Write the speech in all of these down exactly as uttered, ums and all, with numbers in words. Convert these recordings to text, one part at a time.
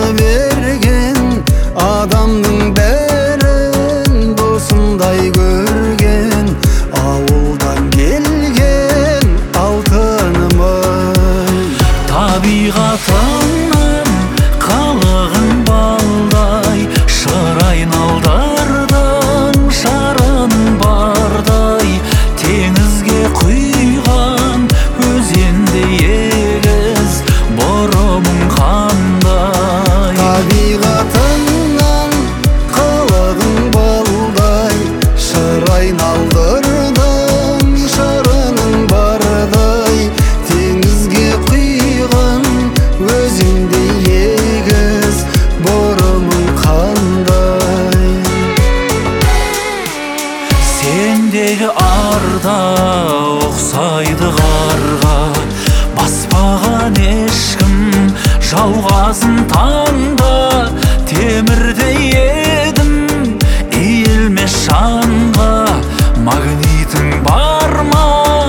берген, адамның бәрін досындай көрген, ауылдан келген алтыным-ай. Табиғатыңнан қалығың балдай, шыр айналдырдың шарын бардай, теңізге құйған өзенде егіз бұрымың қандай. Табиғатыңнан қалығың балдай, шыр айналдырдың шарының бардай, теңізге құйған өзенде егіз бұрымың қандай. Сендегі арда ұқсайды қарға, баспаған ешкім жауғасын таңда. Темірдей едім иілмес шаңға, магнитің бар ма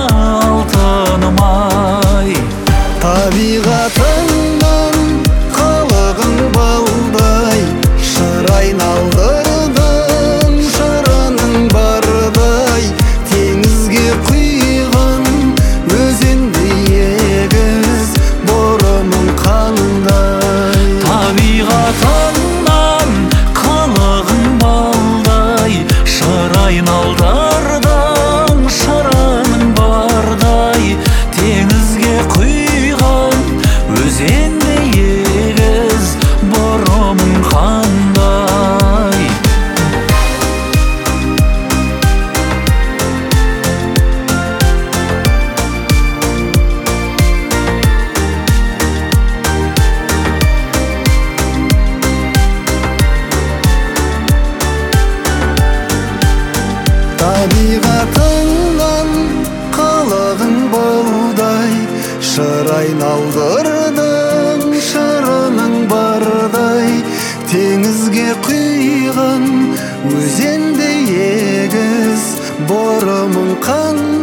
алтыным-ай. Табиғатыңнан қалығың балдай, шыр айналдырдың шарының бардай, теңізге құйған өзенде егіз бұрымың қандай. Табиғатыңнан қалығың балдай, шыр айналдырдың шарының бардай, теңізге құйған өзенде егіз бұрымың қандай. Табиғатыңнан қалығың балдай, шыр айналдырдың шарының бардай, теңізге құйған өзенде егіз бұрымың қандай.